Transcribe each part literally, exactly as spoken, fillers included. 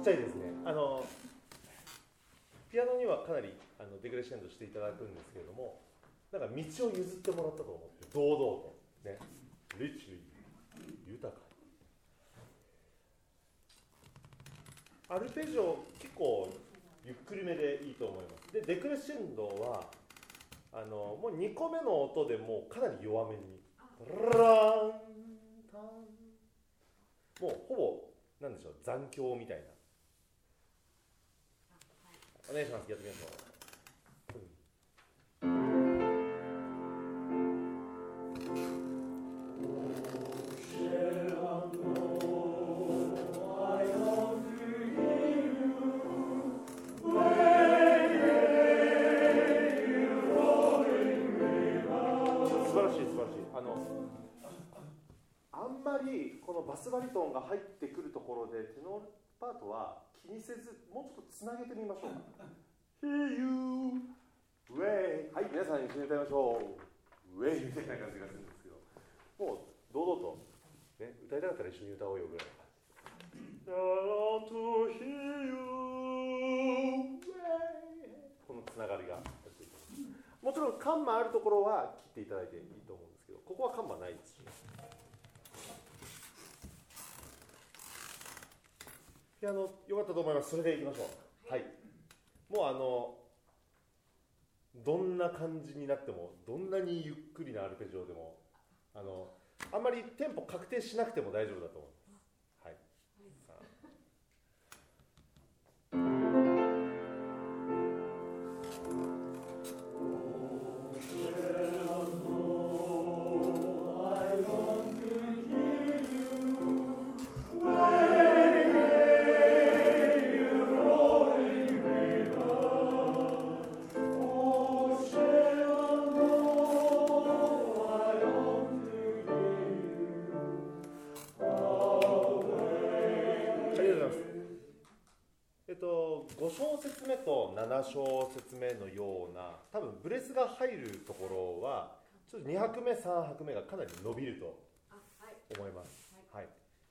ちゃいですね。あのピアノにはかなりあのデクレッシェンドしていただくんですけれども、なんか道を譲ってもらったと思って堂々とね、リッチリー豊かに。アルペジオ結構ゆっくりめでいいと思います。でデクレッシェンドはあのもうにこめの音でもうかなり弱めにランタン、もうほぼなんでしょう、残響みたいな。お願いします。やってみましょう。バスバリトンが入ってくるところでテノールパートは気にせずもうちょっとつなげてみましょうか。Hear you way、 はい、皆さん一緒に歌いましょう。 way みたいな感じがするんですけど、もう堂々と、ね、歌いたかったら一緒に歌おうよぐらいの感じ。I want to hear you way、 このつながりがもちろんカンマあるところは切っていただいていいと思うんですけど、ここはカンマないですし、ピアノ良かったと思います。それでいきましょう。はい。もうあのどんな感じになっても、どんなにゆっくりなアルペジオでも、あのあんまりテンポ確定しなくても大丈夫だと思います。はい。さあご小節目となな小節目のような、多分ブレスが入るところはちょっとに拍目さん拍目がかなり伸びると思います。はい、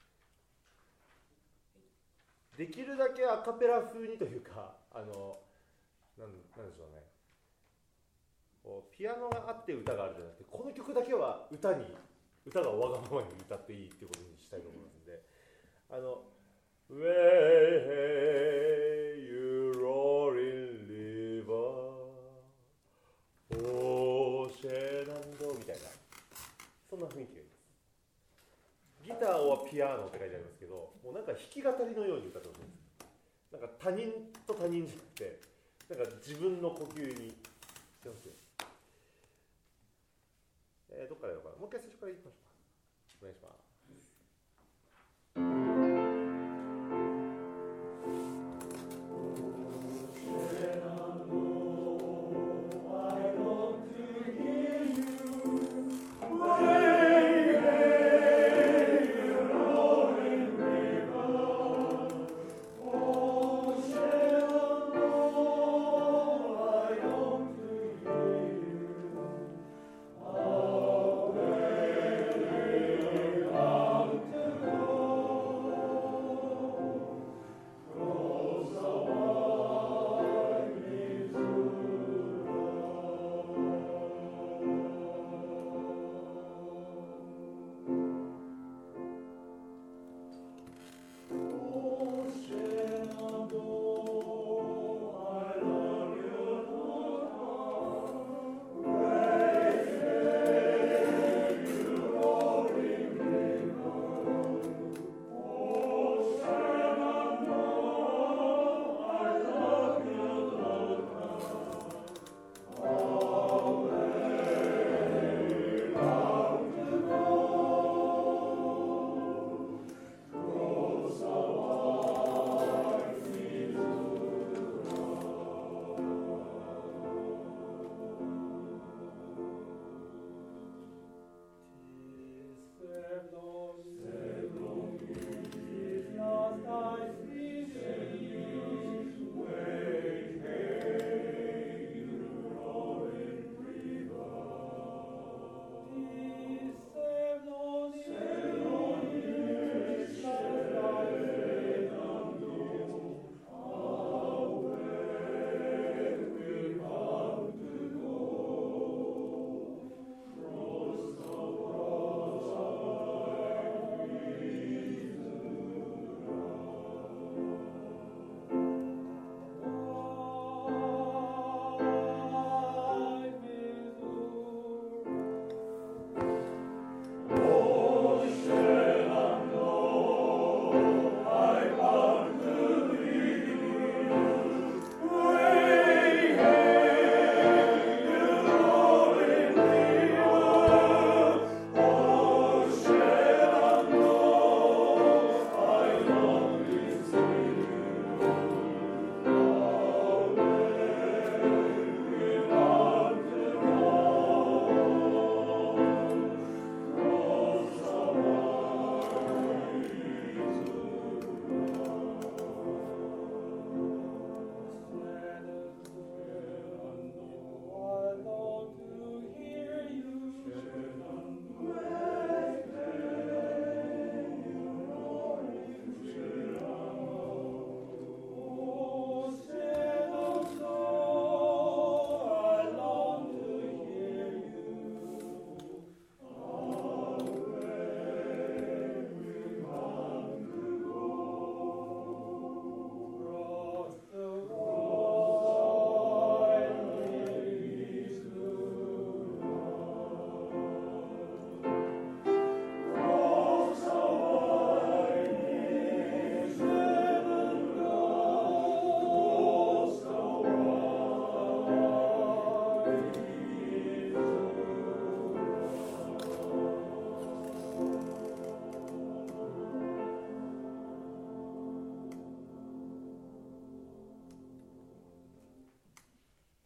できるだけアカペラ風にというか、あのなん、なんでしょうね、こうピアノがあって歌があるじゃなくて、この曲だけは歌に歌がわがままに歌っていいっていうことにしたいと思いますので、あのWay you roaring river, ocean and みたいな、そんな雰囲気がいいです。ギターはピアノって書いてありますけど、もうなんか弾き語りのように歌ってほしいんです。なんか他人と他人じゃなくて、なんか自分の呼吸にしてほしい。えー、どっからやろうかな。もう一回最初からいきましょうか。お願いします。